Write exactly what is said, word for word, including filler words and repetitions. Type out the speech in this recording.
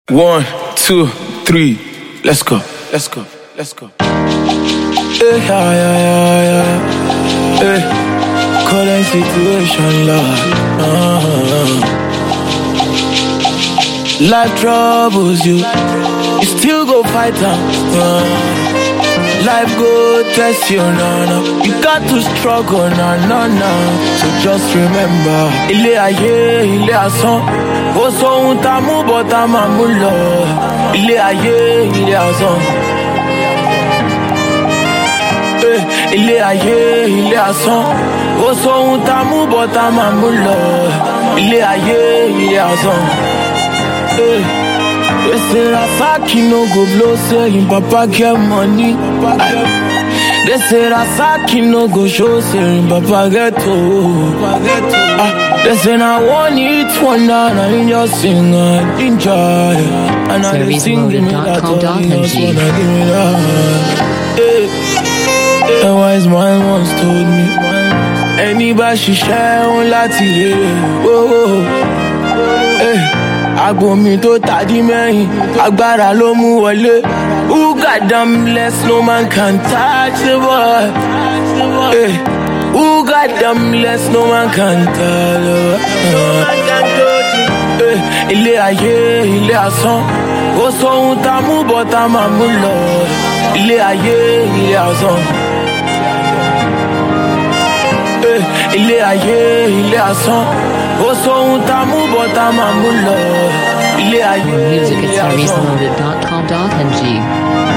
One, two, three, let's go, let's go, let's go. Hey, yeah, yeah, yeah, yeah. Hey, current situation, Lord. Uh-huh. Life troubles you, you still go fight them. Uh-huh. Life go test you, no, no. You got to struggle, no, no, no. So just remember, ilé ayé, ilé asán. Ó sọ ohun tá mú bọ́ tá máa mú lọ. Ilé ayé, ilé asán. Eh, ilé ayé, ilé asán. Ó sọ ohun tá mú bọ́ tá máa mú lọ. Ilé ayé, ilé asán. Eh. They say Rasaki no go blow, say him papa get money. They say Rasaki no go show, say him papa get old. Ah, they say now one eat one down and just sing and enjoy. And I just sing give me that all, just wanna give me that. Hey, a wise man once told me, anybody she share on lati. Oh, hey. Agbo mi tó tàdí mẹ́yìn, agbára ló mú wọlé. Who got them bless, no man can touch the boy. Hey. Who got them bless, no man can touch the boy. Hey. Ilé ayé, ilé asán. Ó sọ ohun tá mú bọ́ tá máa mú lọ. Ilé ayé, ilé asán. Hey. Ilé ayé, ilé asán. Ó sọ ohun tá mú bọ́ tá máa mú lọ. Ilé ayé, More music at ilé asán. serious loaded dot com dot n g.